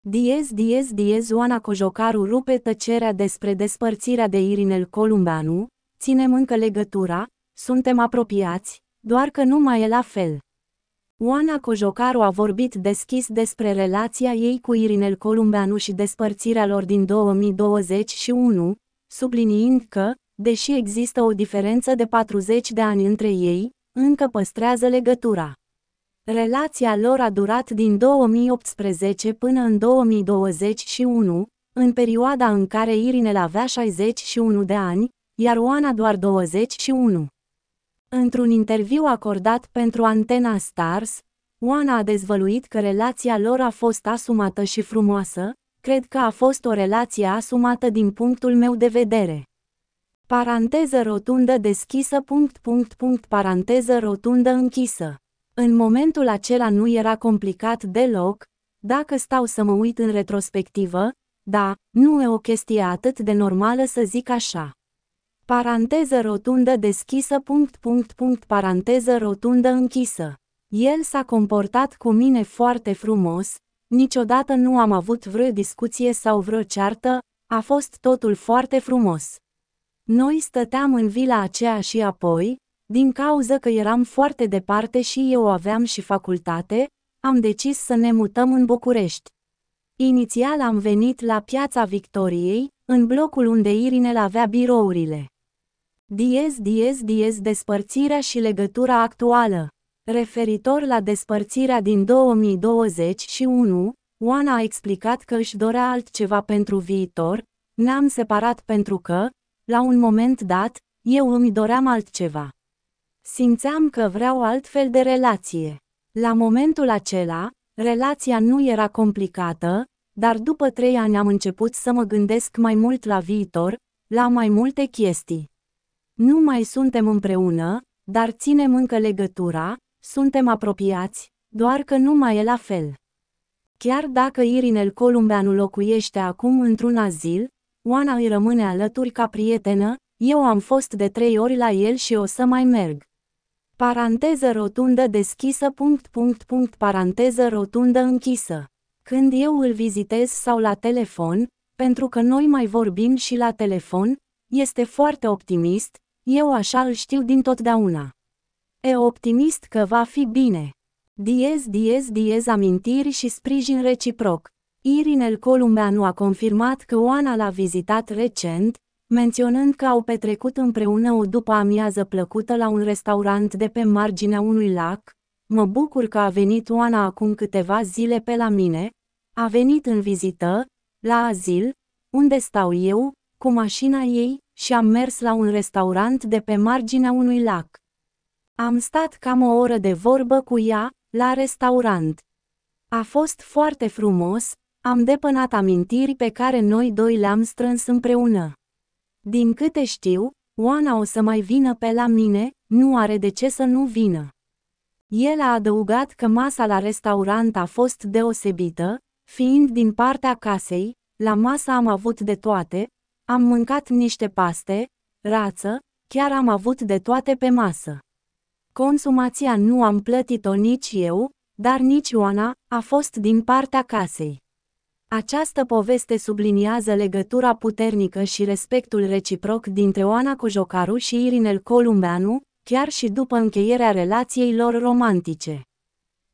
Diez Oana Cojocaru rupe tăcerea despre despărțirea de Irinel Columbeanu, ținem încă legătura, suntem apropiați, doar că nu mai e la fel. Oana Cojocaru a vorbit deschis despre relația ei cu Irinel Columbeanu și despărțirea lor din 2021, subliniind că, deși există o diferență de 40 de ani între ei, încă păstrează legătura. Relația lor a durat din 2018 până în 2021, în perioada în care Irinel avea 61 de ani, iar Oana doar 21. Într-un interviu acordat pentru Antena Stars, Oana a dezvăluit că relația lor a fost asumată și frumoasă, cred că a fost o relație asumată din punctul meu de vedere. Paranteză rotundă deschisă. Paranteză rotundă închisă. În momentul acela nu era complicat deloc, dacă stau să mă uit în retrospectivă, da, nu e o chestie atât de normală să zic așa. Paranteză rotundă deschisă. Paranteză rotundă închisă. El s-a comportat cu mine foarte frumos, niciodată nu am avut vreo discuție sau vreo ceartă, a fost totul foarte frumos. Noi stăteam în vila aceea și apoi, din cauză că eram foarte departe și eu aveam și facultate, am decis să ne mutăm în București. Inițial am venit la Piața Victoriei, în blocul unde Irinel avea birourile. Despărțirea și legătura actuală. Referitor la despărțirea din 2021, Oana a explicat că își dorea altceva pentru viitor, ne-am separat pentru că, la un moment dat, eu îmi doream altceva. Simțeam că vreau altfel de relație. La momentul acela, relația nu era complicată, dar după 3 ani am început să mă gândesc mai mult la viitor, la mai multe chestii. Nu mai suntem împreună, dar ținem încă legătura, suntem apropiați, doar că nu mai e la fel. Chiar dacă Irinel Columbeanu locuiește acum într-un azil, Oana îi rămâne alături ca prietenă, eu am fost de 3 ori la el și o să mai merg. Paranteză rotundă deschisă. Paranteză rotundă închisă. Când eu îl vizitez sau la telefon, pentru că noi mai vorbim și la telefon, este foarte optimist, eu așa îl știu dintotdeauna. E optimist că va fi bine. Amintiri și sprijin reciproc. Irinel Columbeanu a confirmat că Oana l-a vizitat recent, menționând că au petrecut împreună o după-amiază plăcută la un restaurant de pe marginea unui lac. Mă bucur că a venit Oana acum câteva zile pe la mine, a venit în vizită, la azil, unde stau eu, cu mașina ei, și am mers la un restaurant de pe marginea unui lac. Am stat cam o oră de vorbă cu ea, la restaurant. A fost foarte frumos, am depănat amintiri pe care noi doi le-am strâns împreună. Din câte știu, Oana o să mai vină pe la mine, nu are de ce să nu vină. El a adăugat că masa la restaurant a fost deosebită, fiind din partea casei, la masă am avut de toate, am mâncat niște paste, rață, chiar am avut de toate pe masă. Consumația nu am plătit-o nici eu, dar nici Oana, a fost din partea casei. Această poveste subliniază legătura puternică și respectul reciproc dintre Oana Cojocaru și Irinel Columbeanu, chiar și după încheierea relației lor romantice.